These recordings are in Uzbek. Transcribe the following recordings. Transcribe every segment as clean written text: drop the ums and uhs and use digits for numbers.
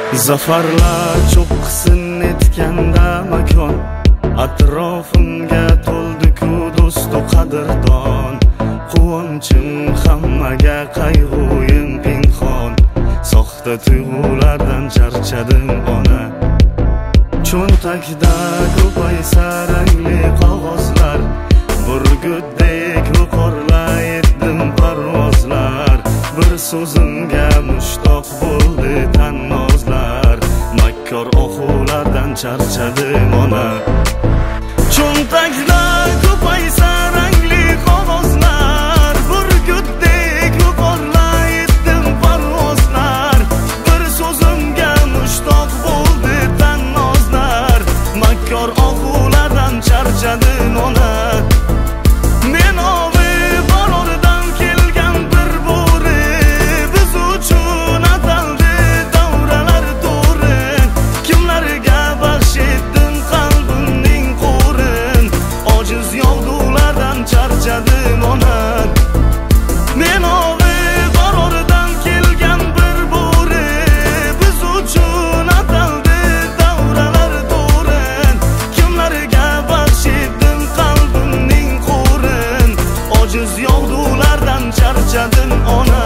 Zafarlar cho'qqisiz netganda makon, atrofimga to'ldi-ku do'stu qadrdon. Quvonchim hammaga, qayg'uyim pinhon, soxta tuyg'ulardan charchadim ona. Cho'ntakda ko'paysa rangli qog'ozlar, burgutdek yuqorlaydim parvozlar. Bir so'zimga mushtoq bo'ldi tannozlar, makkor oxulardan charchadim ona. Cho'ntakda ko'paysa rangli qog'ozlar, burgutdek yuqorlaydim parvozlar. Bir so'zimga mushtoq bo'ldi tannozlar, makkor oxulardan charchadim ona. Men ovi borordan kelgan bir bo'ri, biz uchun ataldi davralar to'ri. Kimlarga baxsh etdim qalbimning qo'rin, ojiz yog'dulardan charchadim ona. Men ovi borordan kelgan bir bo'ri, biz uchun ataldi davralar to'ri. Kimlarga baxsh etdim qalbimning qo'rin, ojiz yog'dulardan charchadim ona.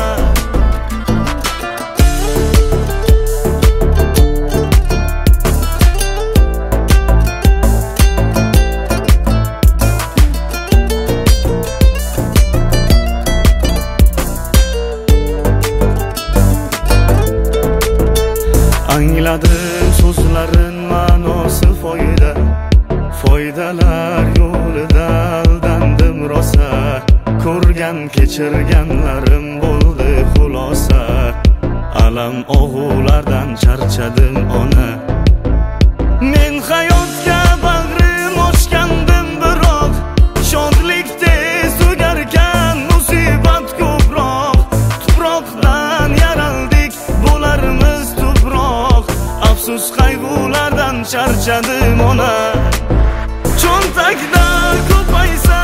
Angladim so'zlarin ma'nosi foyda, foydalar yo'lida aldandim rosa. Ko'rgan kechirganlarim bo'ldi xulosa, alam og'ulardan charchadim ona. Men hayotga bag'rim ochgandim, biroq shodlik tez tugarkan, musibat ko'proq. Tuproqdan yaraldik, bo'larmiz tuproq. Afsus qayg'ulardan charchadim ona. Cho'ntakda ko'paysa